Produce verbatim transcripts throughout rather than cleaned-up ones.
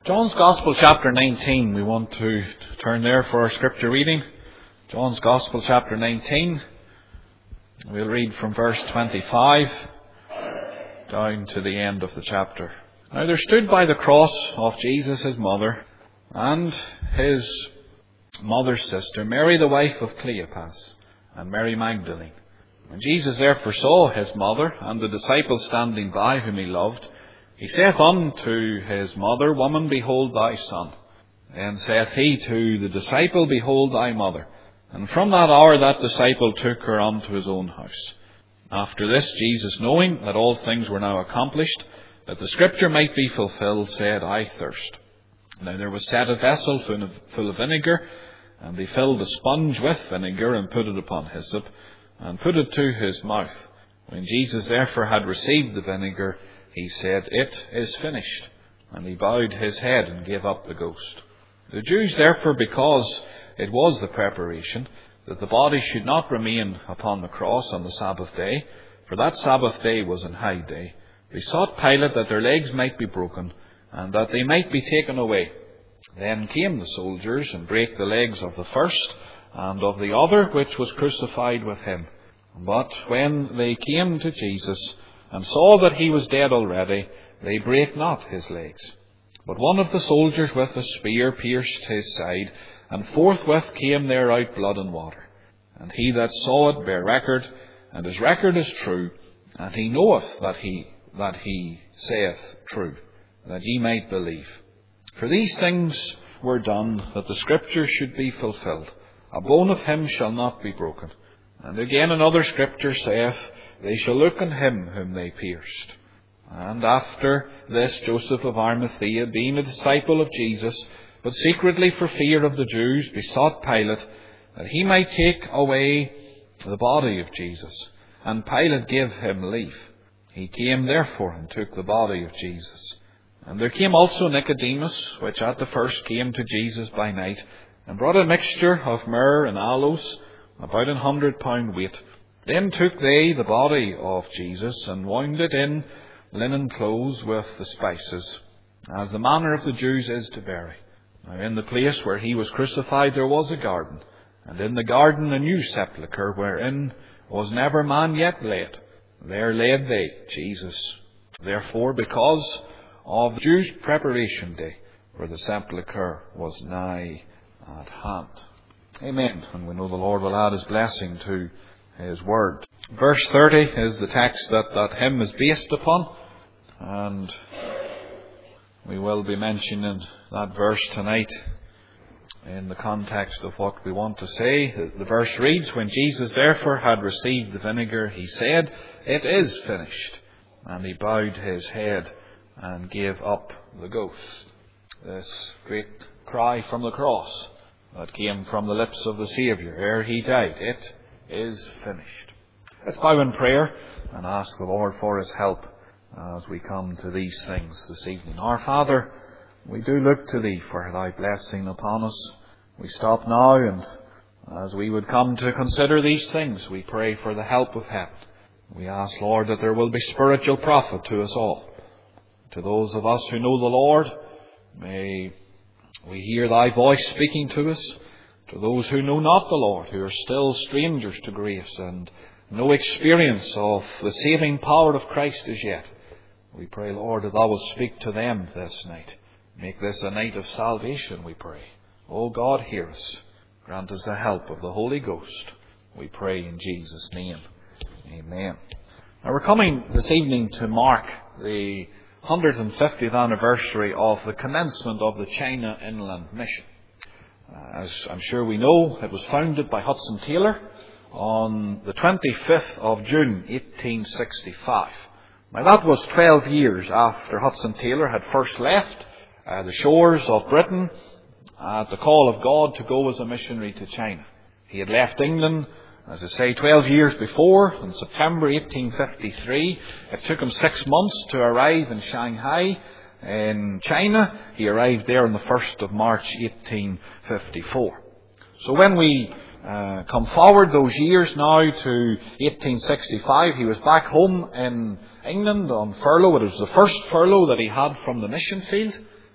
John's Gospel, chapter nineteen. We want to turn there for our scripture reading. John's Gospel, chapter nineteen. We'll read from verse twenty-five down to the end of the chapter. Now there stood by the cross of Jesus his mother, and his mother's sister, Mary the wife of Cleopas, and Mary Magdalene. When Jesus therefore saw his mother, and the disciples standing by whom he loved, he saith unto his mother, Woman, behold thy son. Then saith he to the disciple, Behold thy mother. And from that hour that disciple took her unto his own house. After this, Jesus, knowing that all things were now accomplished, that the scripture might be fulfilled, said, I thirst. Now there was set a vessel full of vinegar, and they filled a sponge with vinegar, and put it upon hyssop, and put it to his mouth. When Jesus therefore had received the vinegar, he said, It is finished. And he bowed his head and gave up the ghost. The Jews therefore, because it was the preparation, that the body should not remain upon the cross on the Sabbath day, for that Sabbath day was an high day, besought Pilate that their legs might be broken, and that they might be taken away. Then came the soldiers, and brake the legs of the first, and of the other which was crucified with him. But when they came to Jesus, and saw that he was dead already, they brake not his legs. But one of the soldiers with a spear pierced his side, and forthwith came there out blood and water. And he that saw it bare record, and his record is true, and he knoweth that he that he saith true, that ye might believe. For these things were done, that the scripture should be fulfilled. A bone of him shall not be broken. And again another scripture saith, They shall look on him whom they pierced. And after this Joseph of Arimathea, being a disciple of Jesus, but secretly for fear of the Jews, besought Pilate that he might take away the body of Jesus. And Pilate gave him leave. He came therefore and took the body of Jesus. And there came also Nicodemus, which at the first came to Jesus by night, and brought a mixture of myrrh and aloes, about an hundred pound weight. Then took they the body of Jesus, and wound it in linen clothes with the spices, as the manner of the Jews is to bury. Now in the place where he was crucified there was a garden, and in the garden a new sepulchre, wherein was never man yet laid. There laid they Jesus. Therefore, because of the Jews' preparation day, for the sepulchre was nigh at hand. Amen. And we know the Lord will add his blessing to his word. Verse thirty is the text that that hymn is based upon, and we will be mentioning that verse tonight in the context of what we want to say. The verse reads, When Jesus therefore had received the vinegar, he said, It is finished. And he bowed his head and gave up the ghost. This great cry from the cross that came from the lips of the Saviour ere he died. It is finished. Let's bow in prayer and ask the Lord for his help as we come to these things this evening. Our Father, we do look to thee for thy blessing upon us. We stop now, and as we would come to consider these things, we pray for the help of heaven. We ask, Lord, that there will be spiritual profit to us all. To those of us who know the Lord, may we hear thy voice speaking to us. To those who know not the Lord, who are still strangers to grace and no experience of the saving power of Christ as yet, we pray, Lord, that thou wilt speak to them this night. Make this a night of salvation, we pray. O God, hear us. Grant us the help of the Holy Ghost. We pray in Jesus' name. Amen. Now we're coming this evening to mark the one hundred fiftieth anniversary of the commencement of the China Inland Mission. Uh, as I'm sure we know, it was founded by Hudson Taylor on the twenty-fifth of June, eighteen sixty-five. Now that was twelve years after Hudson Taylor had first left uh, the shores of Britain at the call of God to go as a missionary to China. He had left England, as I say, twelve years before, in September eighteen fifty-three. It took him six months to arrive in Shanghai, in China. He arrived there on the first of March eighteen fifty-four. So when we uh, come forward those years now to eighteen sixty-five, he was back home in England on furlough. It was the first furlough that he had from the mission field.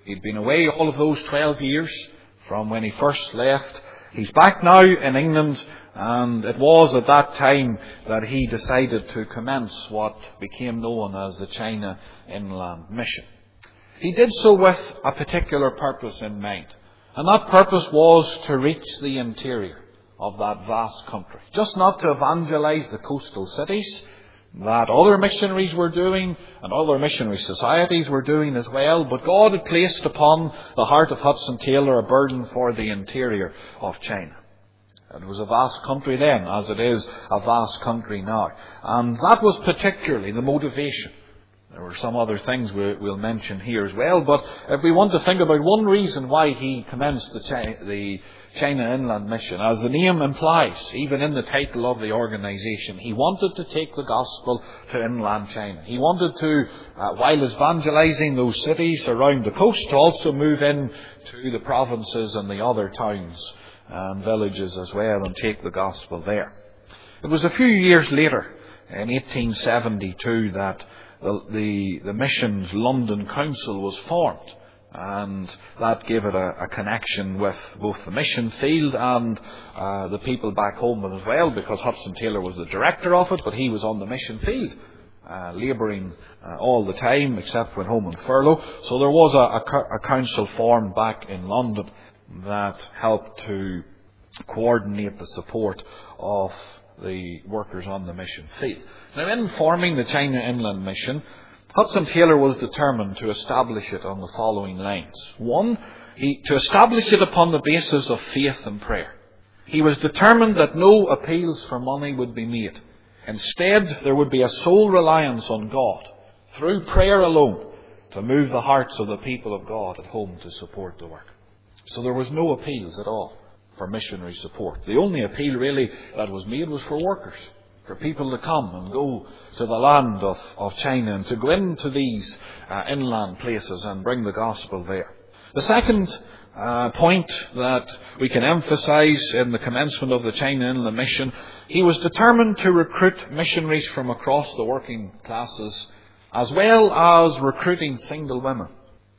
He'd been away all of those twelve years from when he first left. He's back now in England, and it was at that time that he decided to commence what became known as the China Inland Mission. He did so with a particular purpose in mind, and that purpose was to reach the interior of that vast country. Just not to evangelize the coastal cities that other missionaries were doing and other missionary societies were doing as well, but God had placed upon the heart of Hudson Taylor a burden for the interior of China. It was a vast country then, as it is a vast country now. And that was particularly the motivation. There were some other things we'll mention here as well, but if we want to think about one reason why he commenced the China, the China Inland Mission, as the name implies, even in the title of the organization, he wanted to take the gospel to inland China. He wanted to, uh, while evangelizing those cities around the coast, to also move in to the provinces and the other towns and villages as well and take the gospel there. It was a few years later, in eighteen seventy-two, that The, the, the mission's London Council was formed, and that gave it a, a connection with both the mission field and uh, the people back home as well, because Hudson Taylor was the director of it, but he was on the mission field, uh, labouring uh, all the time except when home on furlough. So there was a, a, a council formed back in London that helped to coordinate the support of the workers on the mission field. Now, in forming the China Inland Mission, Hudson Taylor was determined to establish it on the following lines. One, he, to establish it upon the basis of faith and prayer. He was determined that no appeals for money would be made. Instead, there would be a sole reliance on God, through prayer alone, to move the hearts of the people of God at home to support the work. So there was no appeals at all for missionary support. The only appeal really that was made was for workers, for people to come and go to the land of, of China and to go into these uh, inland places and bring the gospel there. The second uh, point that we can emphasize in the commencement of the China Inland Mission, he was determined to recruit missionaries from across the working classes, as well as recruiting single women,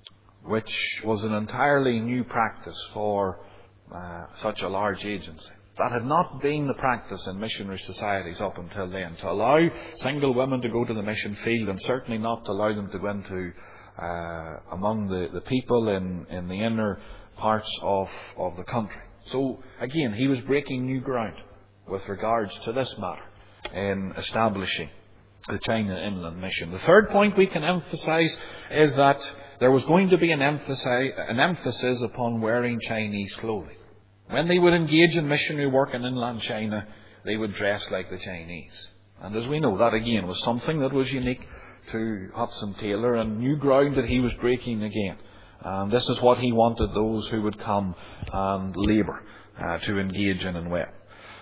which was an entirely new practice for uh, such a large agency. That had not been the practice in missionary societies up until then, to allow single women to go to the mission field, and certainly not to allow them to go into uh, among the, the people in, in the inner parts of, of the country. So again, he was breaking new ground with regards to this matter in establishing the China Inland Mission. The third point we can emphasize is that there was going to be an emphasis, an emphasis upon wearing Chinese clothing. When they would engage in missionary work in inland China, they would dress like the Chinese. And as we know, that again was something that was unique to Hudson Taylor and new ground that he was breaking again. And this is what he wanted those who would come and labour uh, to engage in and well.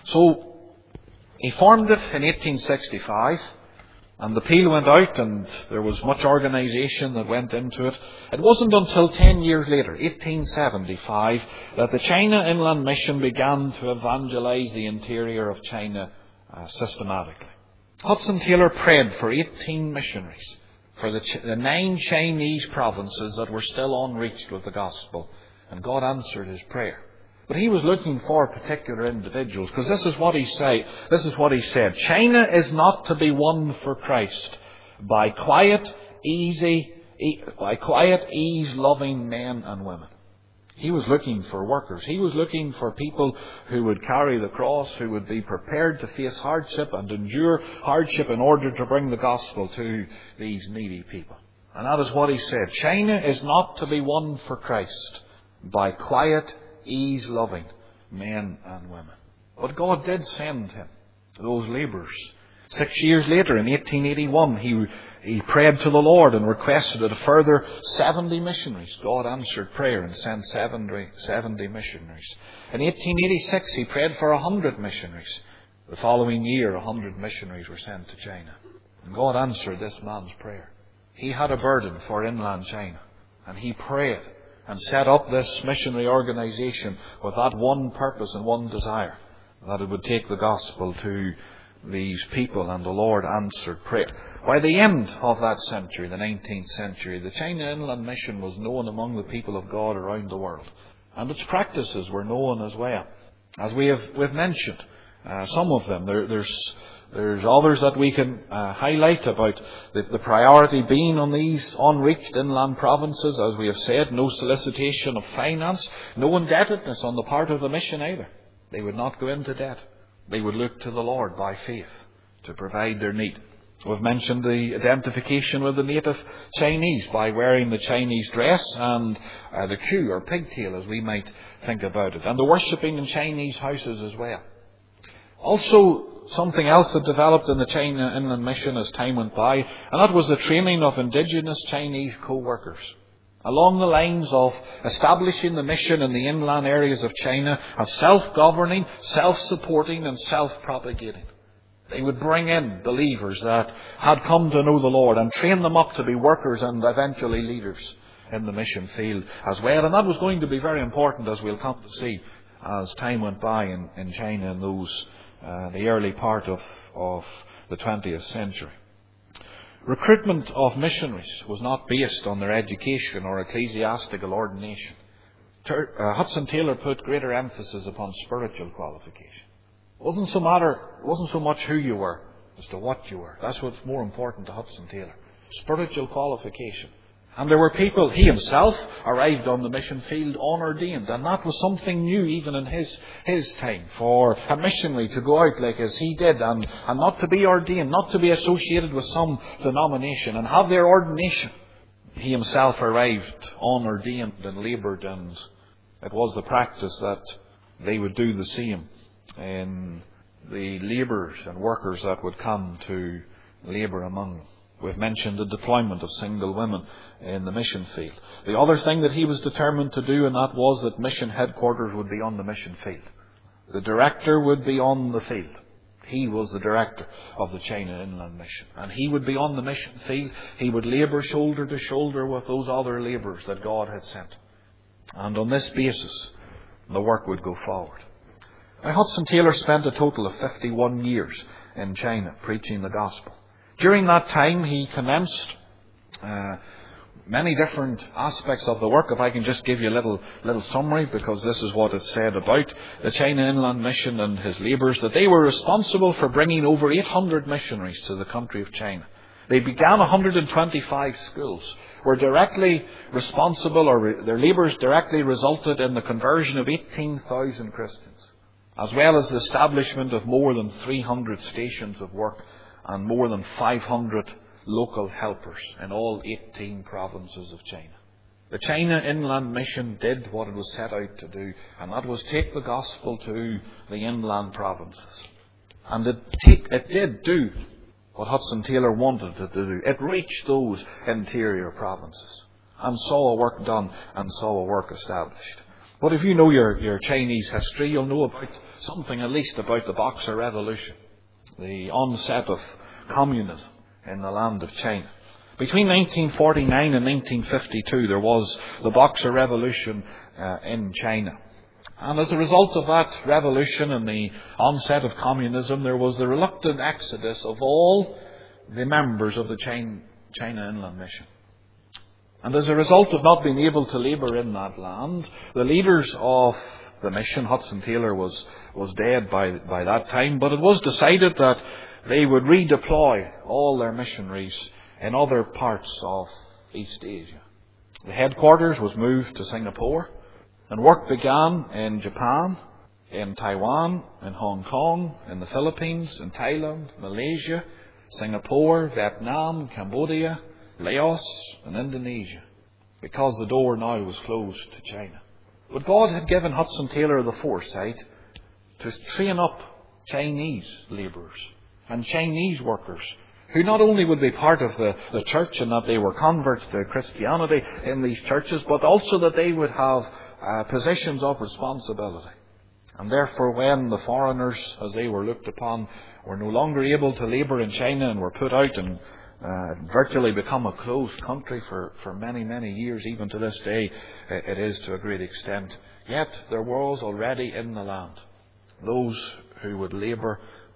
So he formed it in eighteen sixty-five. And the appeal went out, and there was much organisation that went into it. It wasn't until ten years later, eighteen seventy-five, that the China Inland Mission began to evangelise the interior of China uh, systematically. Hudson Taylor prayed for eighteen missionaries for the, Ch- the nine Chinese provinces that were still unreached with the gospel, and God answered his prayer. But he was looking for particular individuals, because this is what he said. This is what he said. China is not to be won for Christ by quiet, easy, e- by quiet, ease-loving men and women. He was looking for workers. He was looking for people who would carry the cross, who would be prepared to face hardship and endure hardship in order to bring the gospel to these needy people. And that is what he said. China is not to be won for Christ by quiet, ease-loving men and women. But God did send him those labourers. Six years later, in eighteen eighty-one, he, he prayed to the Lord and requested a further seventy missionaries. God answered prayer and sent seventy, seventy missionaries. In eighteen eighty-six, he prayed for one hundred missionaries. The following year, one hundred missionaries were sent to China. And God answered this man's prayer. He had a burden for inland China, and he prayed and set up this missionary organisation with that one purpose and one desire, that it would take the gospel to these people, and the Lord answered prayer. By the end of that century, the nineteenth century, the China Inland Mission was known among the people of God around the world. And its practices were known as well. As we have we've mentioned, uh, some of them. There, there's there's others that we can uh, highlight about the, the priority being on these unreached inland provinces. As we have said, no solicitation of finance, no indebtedness on the part of the mission either. They would not go into debt. They would look to the Lord by faith to provide their need. We've mentioned the identification with the native Chinese by wearing the Chinese dress and uh, the queue or pigtail, as we might think about it, and the worshipping in Chinese houses as well. Also, something else that developed in the China Inland Mission as time went by, and that was the training of indigenous Chinese co-workers, along the lines of establishing the mission in the inland areas of China as self-governing, self-supporting and self-propagating. They would bring in believers that had come to know the Lord and train them up to be workers and eventually leaders in the mission field as well. And that was going to be very important, as we'll come to see as time went by in, in China in those uh, the early part of, of the twentieth century. Recruitment of missionaries was not based on their education or ecclesiastical ordination. Ter- uh, Hudson Taylor put greater emphasis upon spiritual qualification. It wasn't so matter, it wasn't so much who you were as to what you were. That's what's more important to Hudson Taylor. Spiritual qualification. And there were people, he himself arrived on the mission field unordained, and that was something new even in his his time, for a missionary to go out like as he did and, and not to be ordained, not to be associated with some denomination and have their ordination. He himself arrived unordained and laboured, and it was the practice that they would do the same in the labourers and workers that would come to labour among them. We've mentioned the deployment of single women in the mission field. The other thing that he was determined to do, and that was that mission headquarters would be on the mission field. The director would be on the field. He was the director of the China Inland Mission. And he would be on the mission field. He would labour shoulder to shoulder with those other labourers that God had sent. And on this basis, the work would go forward. Now, Hudson Taylor spent a total of fifty-one years in China preaching the gospel. During that time, he commenced uh, many different aspects of the work. If I can just give you a little little summary, because this is what it said about the China Inland Mission and his labours, that they were responsible for bringing over eight hundred missionaries to the country of China. They began one hundred twenty-five schools, were directly responsible, or re- their labours directly resulted in the conversion of eighteen thousand Christians, as well as the establishment of more than three hundred stations of work and more than five hundred local helpers in all eighteen provinces of China. The China Inland Mission did what it was set out to do, and that was take the gospel to the inland provinces. And it, take, it did do what Hudson Taylor wanted it to do. It reached those interior provinces and saw a work done and saw a work established. But if you know your, your Chinese history, you'll know about something at least about the Boxer Revolution, the onset of communism in the land of China. Between nineteen forty-nine and nineteen fifty-two, there was the Boxer Revolution uh, in China. And as a result of that revolution and the onset of communism, there was the reluctant exodus of all the members of the China, China Inland Mission. And as a result of not being able to labour in that land, the leaders of the mission, Hudson Taylor was, was dead by, by that time, but it was decided that they would redeploy all their missionaries in other parts of East Asia. The headquarters was moved to Singapore, and work began in Japan, in Taiwan, in Hong Kong, in the Philippines, in Thailand, Malaysia, Singapore, Vietnam, Cambodia, Laos, and Indonesia, because the door now was closed to China. But God had given Hudson Taylor the foresight to train up Chinese labourers and Chinese workers, who not only would be part of the, the church and that they were converts to Christianity in these churches, but also that they would have uh, positions of responsibility. And therefore, when the foreigners, as they were looked upon, were no longer able to labour in China and were put out and uh, virtually become a closed country for, for many, many years, even to this day it is to a great extent, yet there was already in the land those who would labour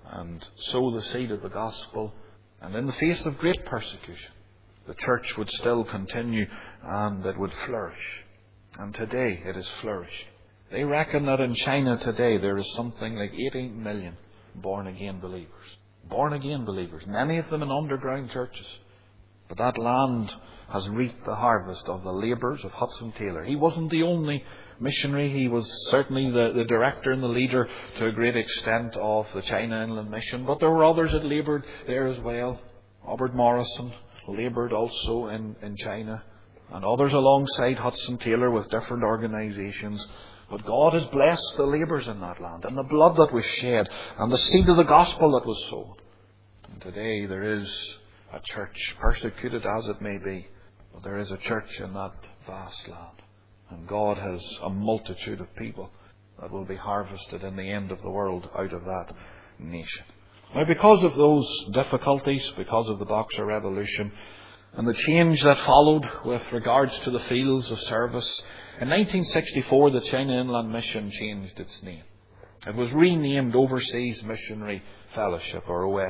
and sow the seed of the gospel. And in the face of great persecution, the church would still continue and it would flourish. And today it is flourishing. They reckon that in China today there is something like eighteen million born-again believers. Born-again believers, many of them in underground churches. But that land has reaped the harvest of the labours of Hudson Taylor. He wasn't the only missionary. He was certainly the, the director and the leader to a great extent of the China Inland Mission. But there were others that laboured there as well. Robert Morrison laboured also in, in China. And others alongside Hudson Taylor with different organisations. But God has blessed the labours in that land, and the blood that was shed, and the seed of the gospel that was sown. And today there is a church, persecuted as it may be, but there is a church in that vast land. And God has a multitude of people that will be harvested in the end of the world out of that nation. Now, because of those difficulties, because of the Boxer Revolution, and the change that followed with regards to the fields of service, in nineteen sixty-four the China Inland Mission changed its name. It was renamed Overseas Missionary Fellowship, or O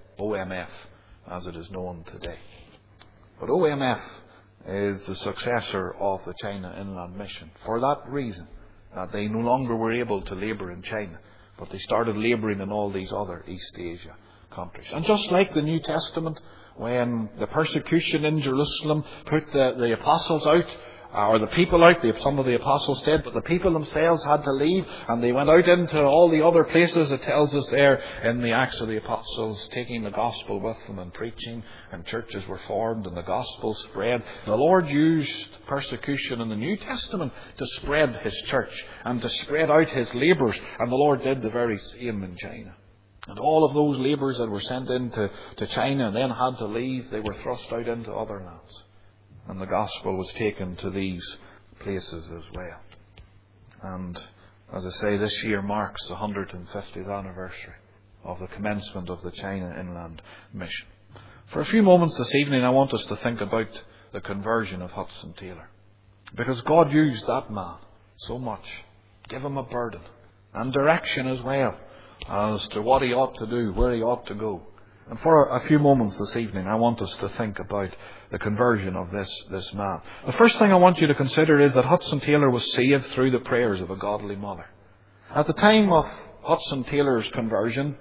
M F, as it is known today. But O M F is the successor of the China Inland Mission for that reason, that they no longer were able to labour in China, but they started labouring in all these other East Asia countries. And just like the New Testament, when the persecution in Jerusalem put the, the apostles out, or the people out, the, some of the apostles did, but the people themselves had to leave, and they went out into all the other places. It tells us there in the Acts of the Apostles, taking the gospel with them and preaching, and churches were formed and the gospel spread. The Lord used persecution in the New Testament to spread His church and to spread out His labours, and the Lord did the very same in China. And all of those labours that were sent into to China and then had to leave, they were thrust out into other lands. And the gospel was taken to these places as well. And as I say, this year marks the one hundred fiftieth anniversary of the commencement of the China Inland Mission. For a few moments this evening, I want us to think about the conversion of Hudson Taylor. Because God used that man so much. Give him a burden and direction as well as to what he ought to do, where he ought to go. And for a few moments this evening, I want us to think about the conversion of this, this man. The first thing I want you to consider is that Hudson Taylor was saved through the prayers of a godly mother. At the time of Hudson Taylor's conversion,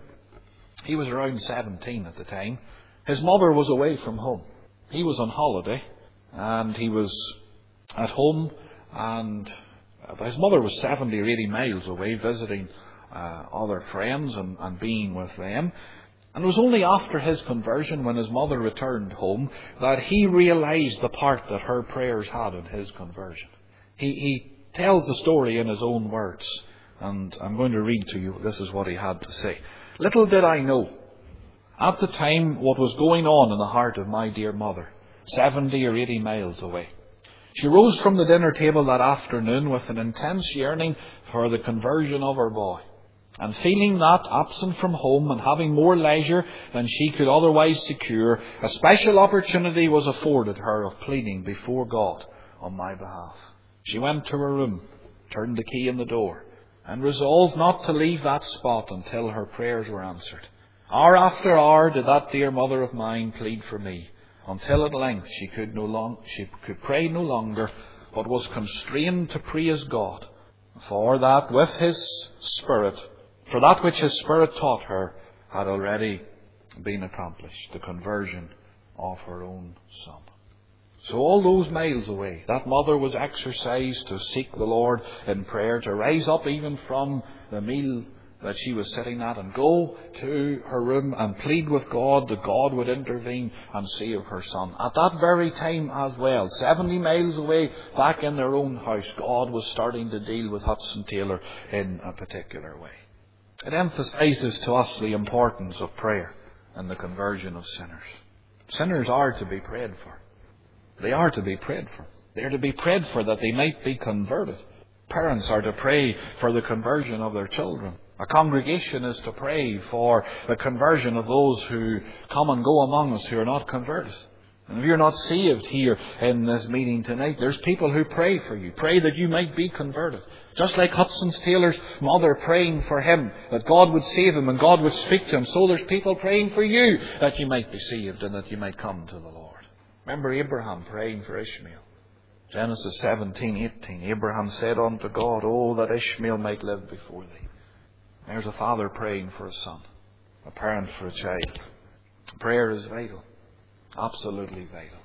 he was around seventeen at the time. His mother was away from home. He was on holiday, and he was at home, and his mother was seventy or eighty miles away visiting uh, other friends and, and being with them. And it was only after his conversion, when his mother returned home, that he realised the part that her prayers had in his conversion. He, he tells the story in his own words, and I'm going to read to you. This is what he had to say. Little did I know at the time what was going on in the heart of my dear mother, seventy or eighty miles away. She rose from the dinner table that afternoon with an intense yearning for the conversion of her boy. And feeling that, absent from home and having more leisure than she could otherwise secure, a special opportunity was afforded her of pleading before God on my behalf. She went to her room, turned the key in the door, and resolved not to leave that spot until her prayers were answered. Hour after hour did that dear mother of mine plead for me, until at length she could no long she could pray no longer, but was constrained to praise God, for that with His Spirit For that which His Spirit taught her had already been accomplished, the conversion of her own son. So all those miles away, that mother was exercised to seek the Lord in prayer, to rise up even from the meal that she was sitting at and go to her room and plead with God that God would intervene and save her son. At that very time as well, seventy miles away, back in their own house, God was starting to deal with Hudson Taylor in a particular way. It emphasises to us the importance of prayer and the conversion of sinners. Sinners are to be prayed for. They are to be prayed for. They are to be prayed for that they might be converted. Parents are to pray for the conversion of their children. A congregation is to pray for the conversion of those who come and go among us who are not converted. And if you're not saved here in this meeting tonight, there's people who pray for you. Pray that you might be converted. Just like Hudson Taylor's mother praying for him, that God would save him and God would speak to him. So there's people praying for you that you might be saved and that you might come to the Lord. Remember Abraham praying for Ishmael. Genesis seventeen eighteen. Abraham said unto God, "Oh, that Ishmael might live before thee." There's a father praying for a son. A parent for a child. Prayer is vital. Absolutely vital.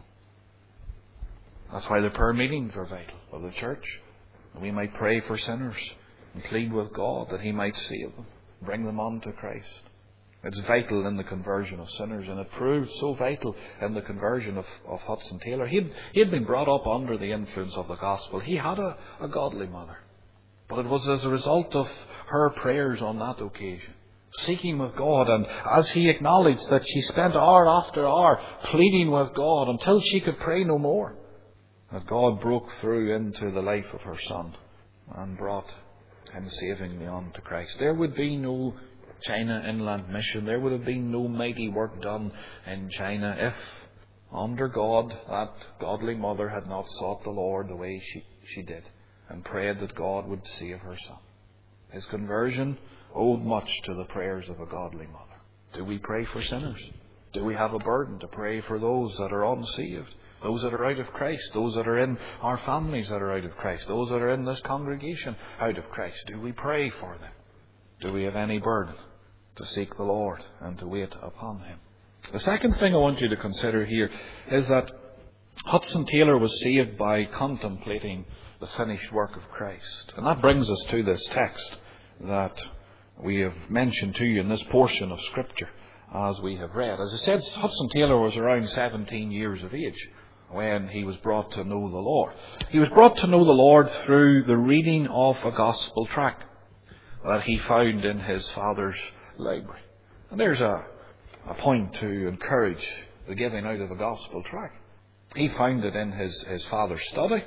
That's why the prayer meetings are vital of the church. And we might pray for sinners and plead with God that He might save them, bring them on to Christ. It's vital in the conversion of sinners, and it proved so vital in the conversion of, of Hudson Taylor. He'd, he'd been brought up under the influence of the gospel. He had a, a godly mother. But it was as a result of her prayers on that occasion, seeking with God, and as he acknowledged that she spent hour after hour pleading with God until she could pray no more, that God broke through into the life of her son and brought him savingly on to Christ. There would be no China Inland Mission. There would have been no mighty work done in China if, under God, that godly mother had not sought the Lord the way she, she did and prayed that God would save her son. His conversion owed much to the prayers of a godly mother. Do we pray for sinners? Do we have a burden to pray for those that are unsaved? Those that are out of Christ? Those that are in our families that are out of Christ? Those that are in this congregation out of Christ? Do we pray for them? Do we have any burden to seek the Lord and to wait upon Him? The second thing I want you to consider here is that Hudson Taylor was saved by contemplating the finished work of Christ. And that brings us to this text that we have mentioned to you in this portion of Scripture as we have read. As I said, Hudson Taylor was around seventeen years of age when he was brought to know the Lord. He was brought to know the Lord through the reading of a gospel tract that he found in his father's library. And there's a, a point to encourage the giving out of a gospel tract. He found it in his, his father's study.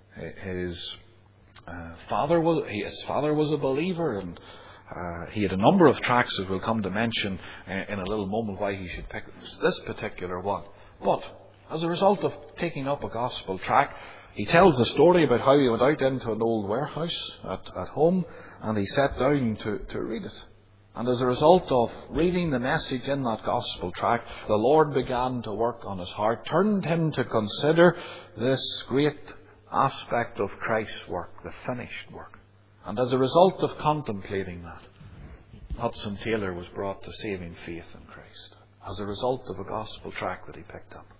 His uh, father was his father was a believer, and uh, he had a number of tracts that we'll come to mention in a little moment why he should pick this particular one. But as a result of taking up a gospel tract, he tells the story about how he went out into an old warehouse at, at home, and he sat down to, to read it. And as a result of reading the message in that gospel tract, the Lord began to work on his heart, turned him to consider this great aspect of Christ's work, the finished work. And as a result of contemplating that, Hudson Taylor was brought to saving faith in Christ as a result of a gospel tract that he picked up.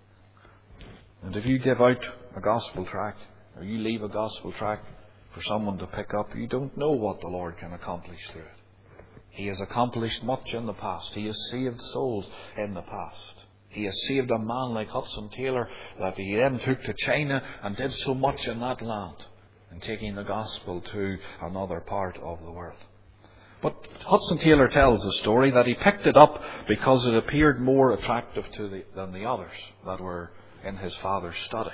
And if you give out a gospel tract, or you leave a gospel tract for someone to pick up, you don't know what the Lord can accomplish through it. He has accomplished much in the past. He has saved souls in the past. He has saved a man like Hudson Taylor that he then took to China and did so much in that land in taking the gospel to another part of the world. But Hudson Taylor tells the story that he picked it up because it appeared more attractive to the, than the others that were in his father's study.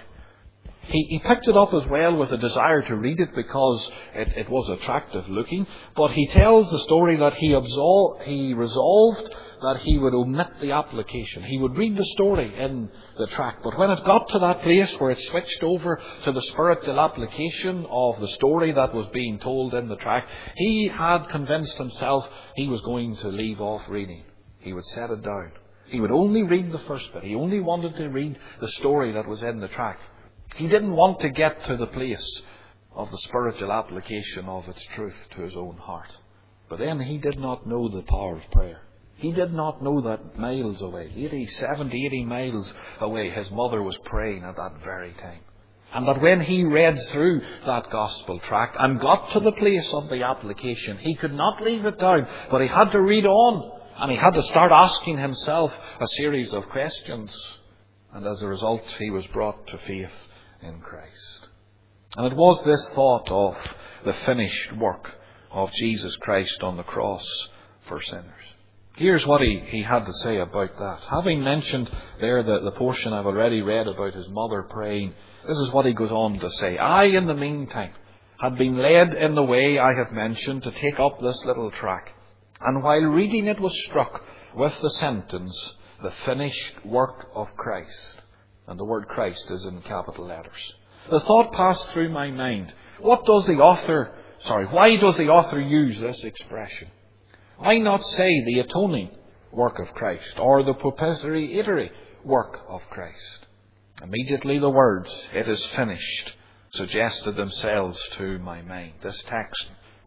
He, he picked it up as well with a desire to read it because it, it was attractive looking. But he tells the story that he, absolved, he resolved that he would omit the application. He would read the story in the tract. But when it got to that place where it switched over to the spiritual application of the story that was being told in the tract, he had convinced himself he was going to leave off reading. He would set it down. He would only read the first bit. He only wanted to read the story that was in the tract. He didn't want to get to the place of the spiritual application of its truth to his own heart. But then he did not know the power of prayer. He did not know that miles away, eighty, seventy, eighty miles away, his mother was praying at that very time. And that when he read through that gospel tract and got to the place of the application, he could not leave it down, but he had to read on. And he had to start asking himself a series of questions. And as a result, he was brought to faith in Christ. And it was this thought of the finished work of Jesus Christ on the cross for sinners. Here's what he, he had to say about that. Having mentioned there the, the portion I've already read about his mother praying, this is what he goes on to say. I, in the meantime, had been led in the way I have mentioned to take up this little tract. And while reading it was struck with the sentence, the finished work of Christ. And the word Christ is in capital letters. The thought passed through my mind. What does the author, sorry, why does the author use this expression? Why not say the atoning work of Christ or the propitiatory work of Christ? Immediately the words, "It is finished," suggested themselves to my mind. This text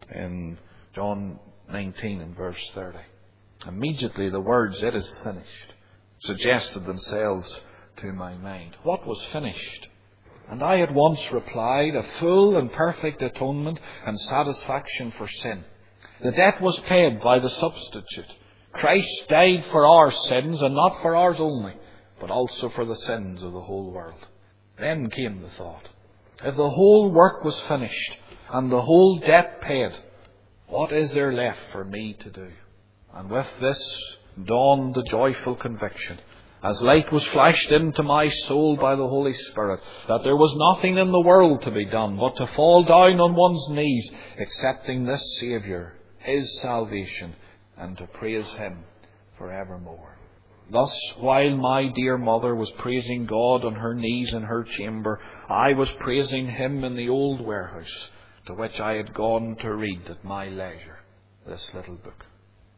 in John nineteen and verse thirty. Immediately the words, "It is finished," suggested themselves to my mind. What was finished? And I at once replied, a full and perfect atonement and satisfaction for sin. The debt was paid by the substitute. Christ died for our sins, and not for ours only, but also for the sins of the whole world. Then came the thought, if the whole work was finished and the whole debt paid, what is there left for me to do? And with this dawned the joyful conviction, as light was flashed into my soul by the Holy Spirit, that there was nothing in the world to be done but to fall down on one's knees, accepting this Saviour, His salvation, and to praise Him for evermore. Thus, while my dear mother was praising God on her knees in her chamber, I was praising Him in the old warehouse, to which I had gone to read at my leisure this little book.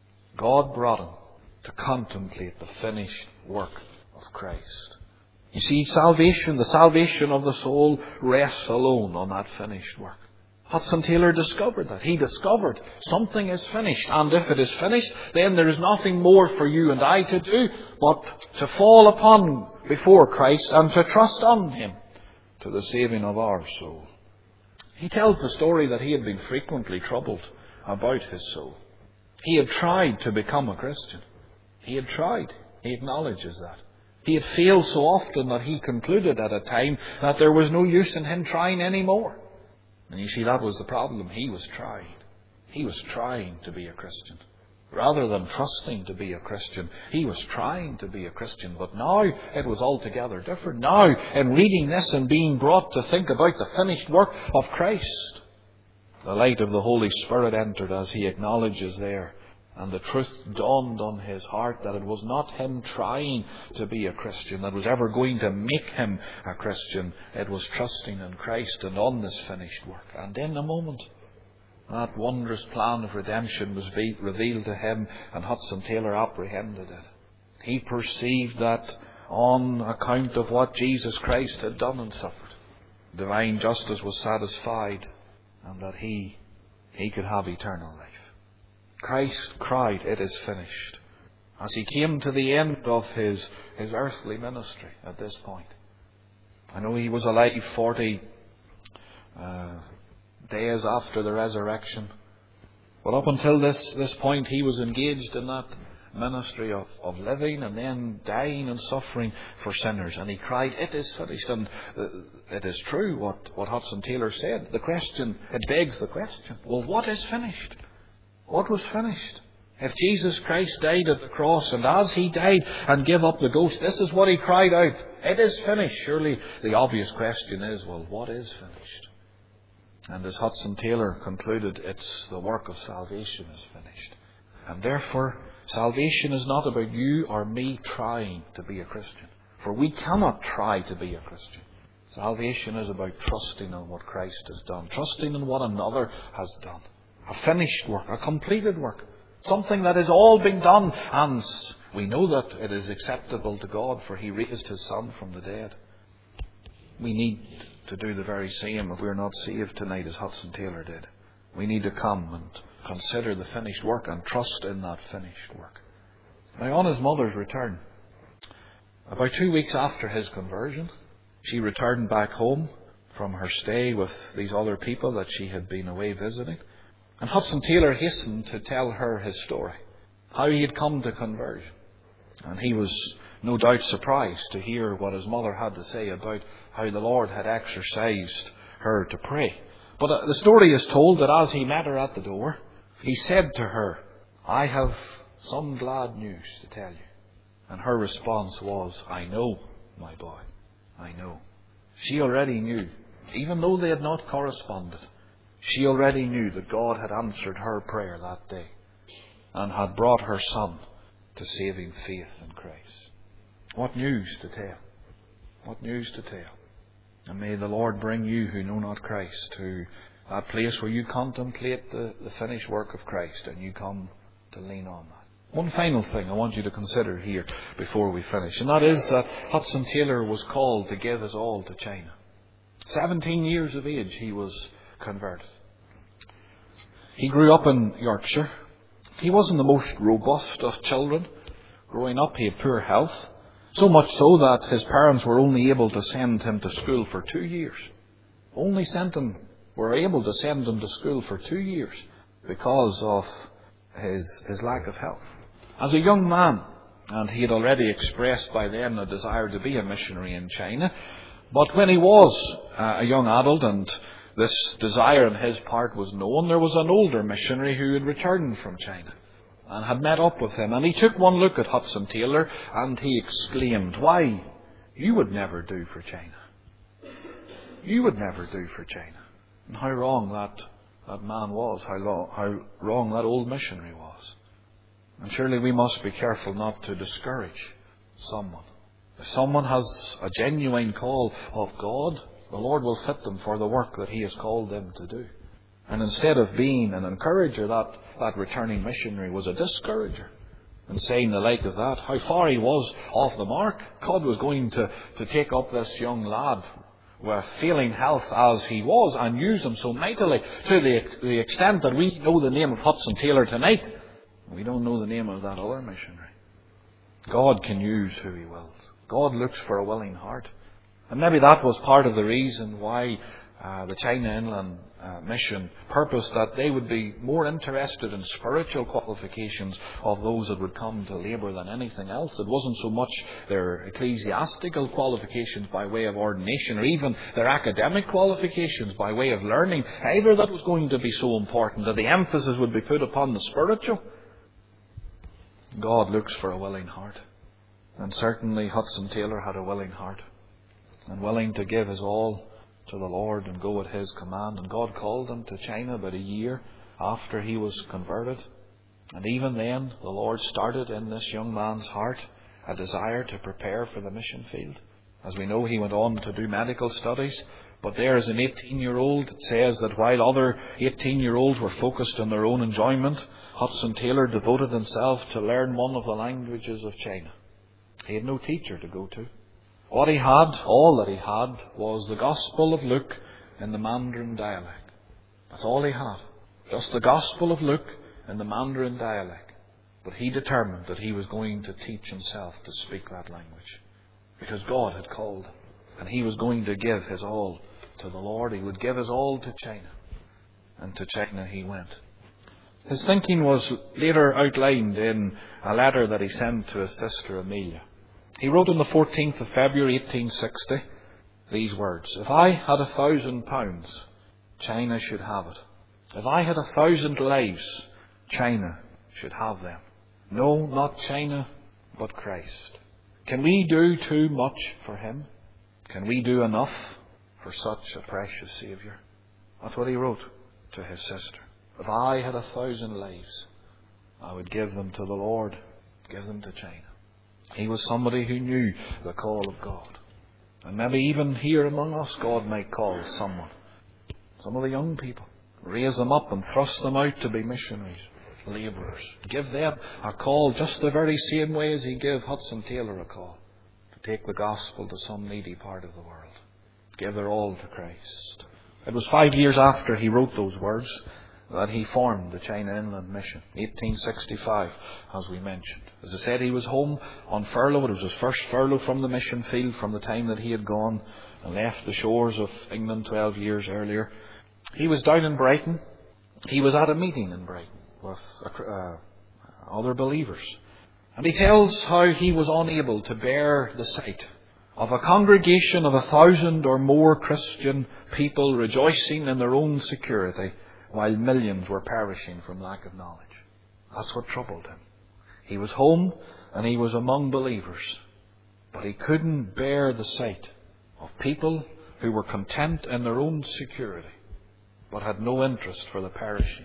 God brought him to contemplate the finished work of Christ. You see, salvation, the salvation of the soul, rests alone on that finished work. Hudson Taylor discovered that. He discovered something is finished. And if it is finished, then there is nothing more for you and I to do but to fall upon before Christ and to trust on Him to the saving of our soul. He tells the story that he had been frequently troubled about his soul. He had tried to become a Christian. He had tried. He acknowledges that. He had failed so often that he concluded at a time that there was no use in him trying any more. And you see, that was the problem. He was trying. He was trying to be a Christian. Rather than trusting to be a Christian, he was trying to be a Christian. But now it was altogether different. Now, in reading this and being brought to think about the finished work of Christ, the light of the Holy Spirit entered as he acknowledges there. And the truth dawned on his heart that it was not him trying to be a Christian that was ever going to make him a Christian. It was trusting in Christ and on this finished work. And in a moment, that wondrous plan of redemption was revealed to him, and Hudson Taylor apprehended it. He perceived that on account of what Jesus Christ had done and suffered, divine justice was satisfied, and that he, he could have eternal life. Christ cried, "It is finished," as he came to the end of his, his earthly ministry at this point. I know he was alive forty uh, days after the resurrection. But up until this, this point, he was engaged in that ministry of, of living and then dying and suffering for sinners. And he cried, "It is finished." And uh, it is true what, what Hudson Taylor said. The question, it begs the question, well, what is finished? What was finished? If Jesus Christ died at the cross, and as he died and gave up the ghost, this is what he cried out, "It is finished." Surely the obvious question is, well, what is finished? And as Hudson Taylor concluded, it's the work of salvation is finished. And therefore, salvation is not about you or me trying to be a Christian. For we cannot try to be a Christian. Salvation is about trusting in what Christ has done, trusting in what another has done. A finished work, a completed work. Something that has all been done. And we know that it is acceptable to God, for He raised His Son from the dead. We need to do the very same if we're not saved tonight as Hudson Taylor did. We need to come and consider the finished work and trust in that finished work. Now, on his mother's return, about two weeks after his conversion, she returned back home from her stay with these other people that she had been away visiting. And Hudson Taylor hastened to tell her his story, how he had come to conversion. And he was no doubt surprised to hear what his mother had to say about how the Lord had exercised her to pray. But uh, the story is told that as he met her at the door, he said to her, "I have some glad news to tell you." And her response was, "I know, my boy, I know." She already knew, even though they had not corresponded, she already knew that God had answered her prayer that day and had brought her son to saving faith in Christ. What news to tell! What news to tell. And may the Lord bring you who know not Christ to that place where you contemplate the, the finished work of Christ and you come to lean on that. One final thing I want you to consider here before we finish, and that is that Hudson Taylor was called to give his all to China. Seventeen years of age he was converted. He grew up in Yorkshire. He wasn't the most robust of children. Growing up he had poor health, so much so that his parents were only able to send him to school for two years. Only sent him, were able to send him to school for two years because of his, his lack of health. As a young man, and he had already expressed by then a desire to be a missionary in China, but when he was uh, a young adult and this desire on his part was known, there was an older missionary who had returned from China and had met up with him. And he took one look at Hudson Taylor and he exclaimed, "Why, you would never do for China. You would never do for China." And how wrong that, that man was, how, long, how wrong that old missionary was. And surely we must be careful not to discourage someone. If someone has a genuine call of God, the Lord will fit them for the work that He has called them to do. And instead of being an encourager, that, that returning missionary was a discourager. And saying the like of that, how far he was off the mark. God was going to, to take up this young lad with failing health as he was and use him so mightily to the, the extent that we know the name of Hudson Taylor tonight. We don't know the name of that other missionary. God can use who He wills. God looks for a willing heart. And maybe that was part of the reason why uh, the China Inland uh, Mission purposed that they would be more interested in spiritual qualifications of those that would come to labour than anything else. It wasn't so much their ecclesiastical qualifications by way of ordination or even their academic qualifications by way of learning either that was going to be so important, that the emphasis would be put upon the spiritual. God looks for a willing heart. And certainly Hudson Taylor had a willing heart and willing to give his all to the Lord and go at His command. And God called him to China about a year after he was converted. And even then, the Lord started in this young man's heart a desire to prepare for the mission field. As we know, he went on to do medical studies. But there, as an eighteen-year-old, it says that while other eighteen-year-olds were focused on their own enjoyment, Hudson Taylor devoted himself to learn one of the languages of China. He had no teacher to go to. What he had, all that he had, was the Gospel of Luke in the Mandarin dialect. That's all he had. Just the Gospel of Luke in the Mandarin dialect. But he determined that he was going to teach himself to speak that language. Because God had called him. And he was going to give his all to the Lord. He would give his all to China. And to China he went. His thinking was later outlined in a letter that he sent to his sister Amelia. He wrote on the fourteenth of February eighteen sixty these words: "If I had a thousand pounds, China should have it. If I had a thousand lives, China should have them. No, not China, but Christ. Can we do too much for Him? Can we do enough for such a precious Saviour?" That's what he wrote to his sister. If I had a thousand lives, I would give them to the Lord, give them to China. He was somebody who knew the call of God. And maybe even here among us, God might call someone, some of the young people, raise them up and thrust them out to be missionaries, labourers. Give them a call just the very same way as He gave Hudson Taylor a call, to take the gospel to some needy part of the world. Give their all to Christ. It was five years after he wrote those words that he formed the China Inland Mission, eighteen sixty-five, as we mentioned. As I said, he was home on furlough. It was his first furlough from the mission field from the time that he had gone and left the shores of England twelve years earlier. He was down in Brighton. He was at a meeting in Brighton with uh, other believers. And he tells how he was unable to bear the sight of a congregation of a thousand or more Christian people rejoicing in their own security, while millions were perishing from lack of knowledge. That's what troubled him. He was home and he was among believers, but he couldn't bear the sight of people who were content in their own security, but had no interest for the perishing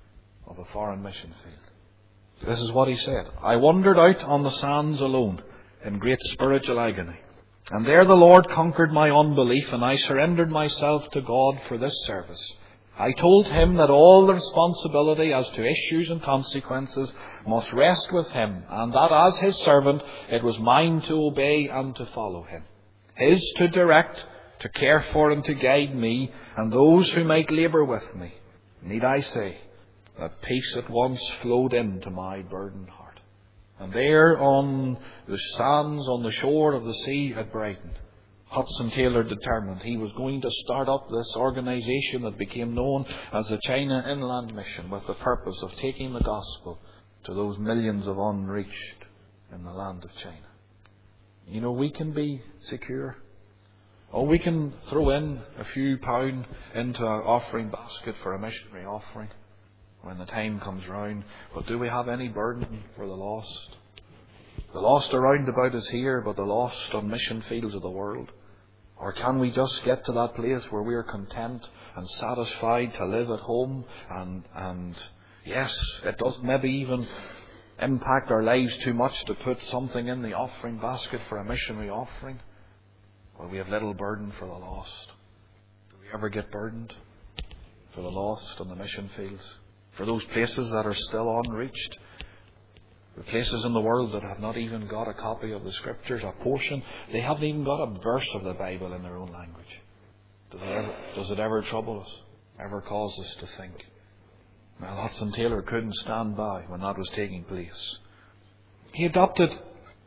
of a foreign mission field. This is what he said: "I wandered out on the sands alone in great spiritual agony. And there the Lord conquered my unbelief, and I surrendered myself to God for this service. I told Him that all the responsibility as to issues and consequences must rest with Him, and that as His servant it was mine to obey and to follow Him. His to direct, to care for and to guide me and those who might labour with me. Need I say that peace at once flowed into my burdened heart. And there on the sands on the shore of the sea at Brighton, Hudson Taylor determined he was going to start up this organisation that became known as the China Inland Mission, with the purpose of taking the gospel to those millions of unreached in the land of China. You know, we can be secure. Oh, we can throw in a few pound into our offering basket for a missionary offering when the time comes round. But do we have any burden for the lost? The lost around about us here, but the lost on mission fields of the world. Or can we just get to that place where we are content and satisfied to live at home and, and yes, it doesn't maybe even impact our lives too much to put something in the offering basket for a missionary offering? Well, we have little burden for the lost. Do we ever get burdened for the lost on the mission fields? For those places that are still unreached? The places in the world that have not even got a copy of the Scriptures, a portion, they haven't even got a verse of the Bible in their own language. Does it ever, does it ever trouble us? Ever cause us to think? Well, Hudson Taylor couldn't stand by when that was taking place. He adopted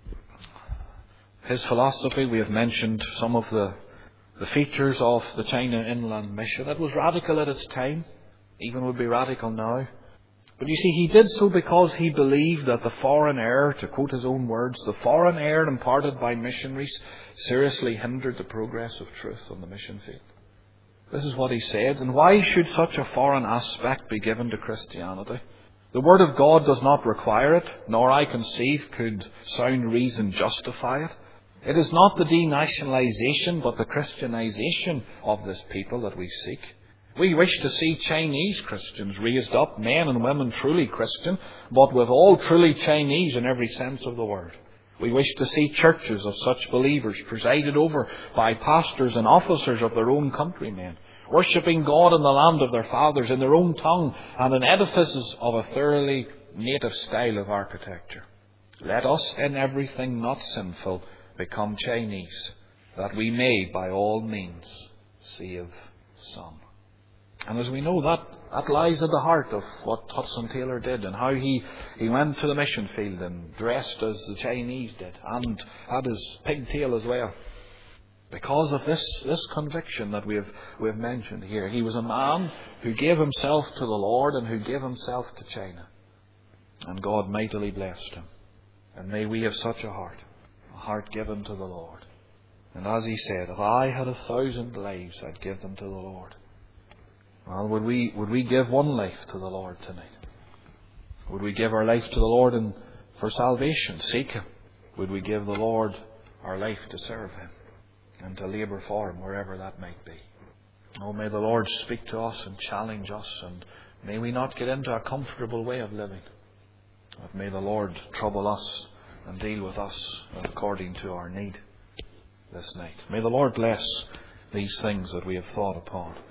his philosophy. We have mentioned some of the, the features of the China Inland Mission. It was radical at its time, even would be radical now. But you see, he did so because he believed that the foreign air, to quote his own words, the foreign air imparted by missionaries seriously hindered the progress of truth on the mission field. This is what he said. And why should such a foreign aspect be given to Christianity? The Word of God does not require it, nor I conceive could sound reason justify it. It is not the denationalisation but the Christianisation of this people that we seek. We wish to see Chinese Christians raised up, men and women truly Christian, but with all truly Chinese in every sense of the word. We wish to see churches of such believers presided over by pastors and officers of their own countrymen, worshipping God in the land of their fathers, in their own tongue, and in edifices of a thoroughly native style of architecture. Let us in everything not sinful become Chinese, that we may by all means save some. And as we know, that, that lies at the heart of what Hudson Taylor did, and how he, he went to the mission field and dressed as the Chinese did, and had his pigtail as well. Because of this, this conviction that we have, we have mentioned here. He was a man who gave himself to the Lord and who gave himself to China. And God mightily blessed him. And may we have such a heart, a heart given to the Lord. And as he said, if I had a thousand lives, I'd give them to the Lord. Well, would we would we give one life to the Lord tonight? Would we give our life to the Lord and for salvation, seek Him? Would we give the Lord our life to serve Him and to labour for Him wherever that might be? Oh, may the Lord speak to us and challenge us, and may we not get into a comfortable way of living. But may the Lord trouble us and deal with us according to our need this night. May the Lord bless these things that we have thought upon.